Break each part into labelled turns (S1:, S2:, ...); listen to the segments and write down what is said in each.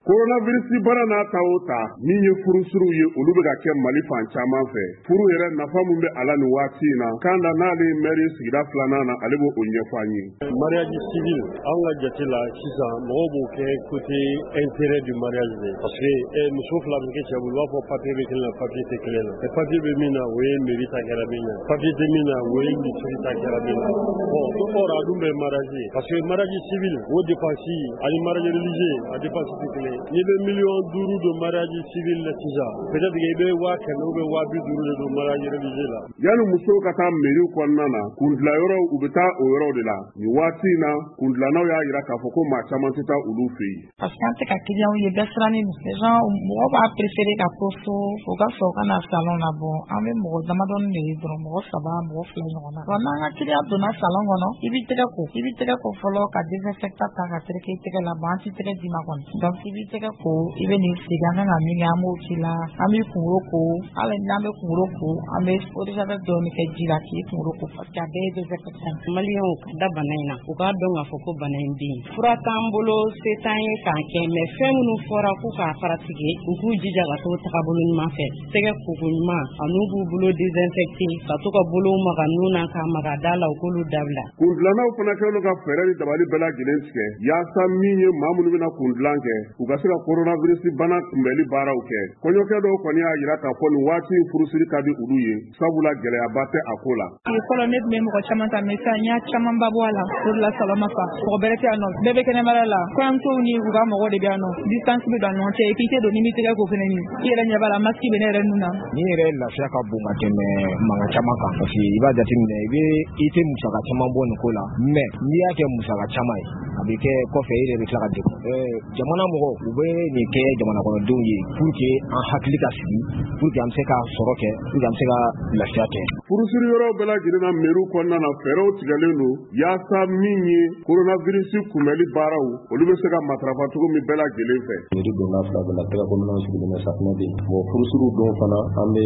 S1: Coronavirus bara n'a ta o ta min ye furusuru ye olu bɛ ka kɛ Mali fan caman fɛ. Furu yɛrɛ nafa mun bɛ ala ni waati in na kan da n'ale maire sigida filanan na ale b'o ɲɛfɔ an ye.
S2: Mariage civil an ka jate la sisan mɔgɔw b'o kɛ côté intérêt du mariage de parce que muso fila min kɛ cɛ bolo b'a fɔ papier bɛ kelen na papier tɛ kelen na. Papier bɛ min na o ye mairie ta kɛra min na papier tɛ min na o ye misiri ta kɛra min na. Bon o a dun bɛ mariage parce que mariage civil o dépense ani mariage religieux a dépense tɛ kelen. Ni bɛ $5 de mariage civil la sisan peut-être i bɛ 100 ou bien 250 de mariage religieux la.
S1: Yani musow ka taa mairie kɔnɔna na kundilayɔrɔw u bɛ taa o yɔrɔw de la. Ni waati in na kundilanaw y'a jira k'a fɔ ko maa caman tɛ taa olu fɛ yen.
S3: Parce que an tɛ ka client ye bɛɛ sirannen don. Les gens mɔgɔ b'a préférer ka to so o ka sɔrɔ ka na salon na bon an bɛ mɔgɔ damadɔni de ye dɔrɔn mɔgɔ 3 mɔgɔ 2 ɲɔgɔn na. Bon n'an ka client donna salon kɔnɔ i b'i tɛgɛ ko fɔlɔ ka désinfectant ta ka tereke i tɛgɛ la bon an tɛ tɛgɛ d'i ma kɔni. Donc i b'i tɛgɛ ko i bɛ nin sigi an kan ka min kɛ an b'o k'i la an b'i kunkolo ko hali n'an bɛ kunkolo ko an bɛ eau de javel dɔɔni kɛ ji la k'i kunkolo ko parce que a bɛɛ ye désinfectant.
S4: Maliyɛnw ka da bana in na u k'a dɔn k'a fɔ ko bana in bɛ yen fura t'an bolo se t'an ye k'a kɛ mais fɛn minnu fɔra k'u k'a paratike u k'u jija ka t'o tagabolo ɲuman fɛ tɛgɛ koko ɲuman an'u b'u bolo désinfecté ka to ka bolow maga nun na k'a maga da la u k'olu dabila.
S1: Kundilanaw fana kɛlen don ka fɛɛrɛ ni dabali bɛɛ lajɛlen tigɛ yaasa min ye maa minnu bɛna kundilan kɛ u ka se ka coronavirus bana kunbɛli baaraw kɛ. Kɔɲɔkɛ dɔw kɔni y'a jira k'a fɔ nin waati in furusiri ka di olu ye sabula gɛlɛyaba tɛ a ko la.
S3: Fɔlɔ ne tun bɛ mɔgɔ caman ta mais sisan n y'a camanba bɔ a la o de la salon ma fa mɔgɔ bɛrɛ tɛ yan nɔ bɛɛ bɛ kɛnɛmara la kɔɲɔmusow ni u ka mɔgɔ de bɛ yan nɔ distance bɛ don an ɲɔgɔn cɛ et puis i tɛ don ni min tɛgɛ ko fɛnɛ ni i yɛrɛ ɲɛ b'a la masque bɛ ne yɛrɛ nun na.
S5: Ni yɛrɛ lafiya ka bon ka tɛmɛ mankan caman kan parce que i b'a jateminɛ i tɛ musaka caman bɔ nin ko la mais n'i y'a kɛ musaka caman ye a bɛ kɛ kɔfɛ i yɛrɛ bɛ tila ka degun. Jamana mɔgɔw u bɛ nin kɛ jamana kɔnɔdenw ye pour que an hakili ka sigi pour que an bɛ se ka sɔrɔ kɛ pour que an bɛ se ka lafiya kɛ.
S1: Furusiri yɔrɔ bɛɛ lajɛlen na mairie kɔnɔna na fɛɛrɛw tigɛlen don yaasa min ye coronavirus kunbɛli baaraw olu bɛ se ka matarafa cogo min bɛɛ lajɛlen fɛ.
S6: Mairie donna fila bɛɛ la tɛgɛ kɔnɔnaw sigilen bɛ safunɛ de bon furusiriw don fana an bɛ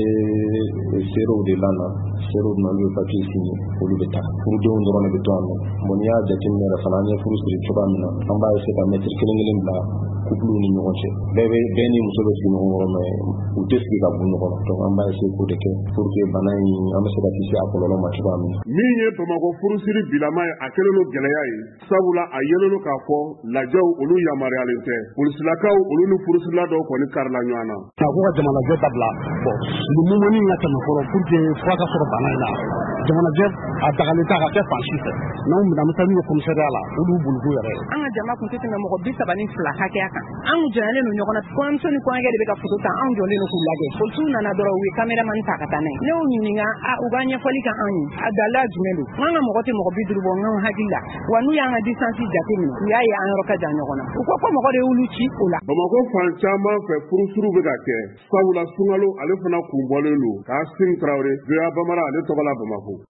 S6: seerew de lana seerew na olu bɛ papier signé olu bɛ taa furudenw dɔrɔn de bɛ to yan nɔ bon n'i y'a jateminɛ yɛrɛ fana an ye furusiri cogoya min na an b'a essayer ka mètre kelen bila couple ni ɲɔgɔn cɛ bɛɛ ni muso bɛ sigi ɲɔgɔn kɔrɔ mais u tɛ sigi ka bun ɲɔgɔn na donc an b'a essayer k'o de kɛ pour que bana in an bɛ se ka kisi a kɔlɔlɔ ma cogoya min na.
S1: Min ye Bamakɔ furusiri bilama ye a kɛlen don gɛlɛya ye sabula a yelen don k'a fɔ lajɛw olu yamaruyalen tɛ polisilakaw olu ni furusirila dɔw kɔni karila ɲɔgɔn na.
S7: Ka ko ka jamanajɛ dabila bon nin mumuni ka tɛmɛ fɔlɔ pour que fura ka sɔrɔ bana in na jamanajɛ a dagalen ta ka kɛ fan si fɛ n'anw bɛna misali ye commissariat la olu buluku yɛrɛ ye.
S4: An ka jama kun tɛ tɛmɛ mɔgɔ 32 hakɛya kan anw jɔlen don ɲɔgɔn na kɔɲɔmuso ni kɔɲɔkɛ de bɛ ka photo ta anw jɔlen don k'u lajɛ polisiw nana dɔrɔn u ye caméraman ta ka taa n'a ye ne y'u ɲininka u ka ɲɛfɔli ka anw ye a dalila jumɛn don n ka mɔgɔ tɛ mɔgɔ 50 bɔ n ka hakili la wa n'u y'an ka distance jateminɛ u y'a ye an yɔrɔ ka jan ɲɔgɔn na u ko ko mɔgɔ de y'olu ci o la.
S1: Bamakɔ fan caman fɛ furusiriw bɛ ka kɛ sabula sunkalo ale fana kun bɔlen don Kasim Traoré VOA Bamara ale tɔgɔ la Bamakɔ.